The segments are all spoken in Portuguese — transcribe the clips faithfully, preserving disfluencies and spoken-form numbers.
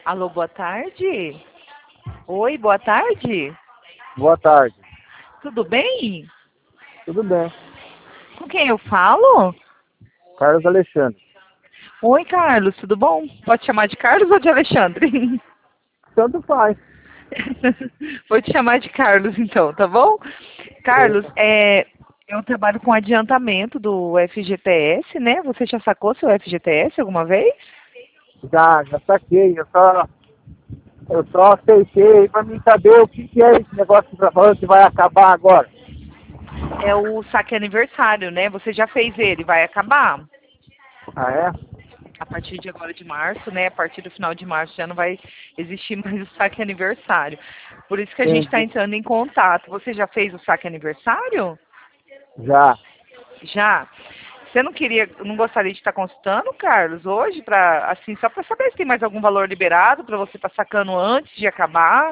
Alô, boa tarde. Oi, boa tarde. Boa tarde. Tudo bem? Tudo bem. Com quem eu falo? Carlos Alexandre. Oi, Carlos, tudo bom? Pode chamar de Carlos ou de Alexandre? Tanto faz. Vou te chamar de Carlos, então, tá bom? Carlos, Eita. é, eu trabalho com adiantamento do F G T S, né? Você já sacou seu F G T S alguma vez? Já, já saquei. Eu só, eu só aceitei para mim saber o que, que é esse negócio que tá falando que vai acabar agora. É o saque aniversário, né? Você já fez ele, vai acabar? Ah, é? A partir de agora de março, né? A partir do final de março já não vai existir mais o saque aniversário. Por isso que a gente está Entendi. entrando em contato. Você já fez o saque aniversário? Já. Já. Você não queria, não gostaria de estar consultando, Carlos, hoje, para assim, só para saber se tem mais algum valor liberado para você estar sacando antes de acabar?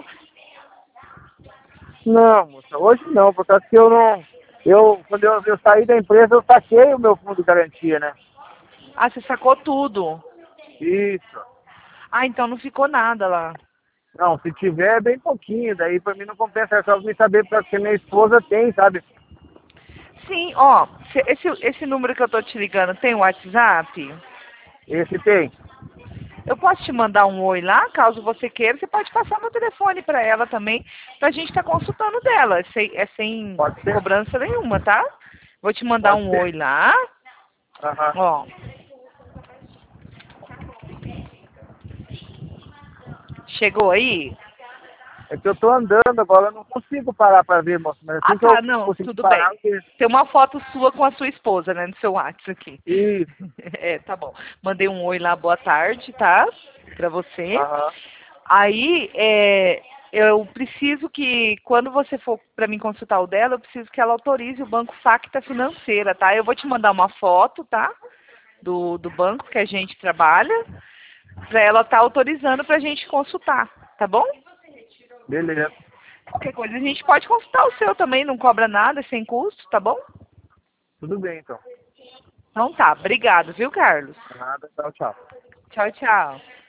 Não, moça, hoje não, por causa que eu não. Eu, quando eu, eu saí da empresa, eu saquei o meu fundo de garantia, né? Ah, você sacou tudo. Isso. Ah, então não ficou nada lá. Não, se tiver, é bem pouquinho, daí pra mim não compensa, é só me saber porque minha esposa tem, sabe? Sim, ó, se- esse, esse número que eu tô te ligando tem o WhatsApp? Esse tem. Eu posso te mandar um oi lá, caso você queira. Você pode passar meu telefone para ela também, para a gente estar consultando dela. É sem, é sem Pode ser? cobrança nenhuma, tá? Vou te mandar Pode um oi ser. lá. Aham. Ó, chegou aí? É que eu tô andando agora, eu não consigo parar pra ver, moço. Mas Ah, assim que tá, eu não, consigo tudo parar, bem. eu vejo. Tem uma foto sua com a sua esposa, né, no seu WhatsApp aqui. Isso. É, tá bom. Mandei um oi lá, boa tarde, tá? Pra você. Aham. Aí, é, eu preciso que, quando você for para mim consultar o dela, eu preciso que ela autorize o banco Facta Financeira, tá? Eu vou te mandar uma foto, tá? Do, do banco que a gente trabalha, para ela estar autorizando para a gente consultar, tá bom? Beleza. Qualquer coisa a gente pode consultar o seu também, não cobra nada, é sem custo, tá bom? Tudo bem, então. Então tá, obrigado, viu, Carlos? Nada, tchau, tchau. Tchau, tchau.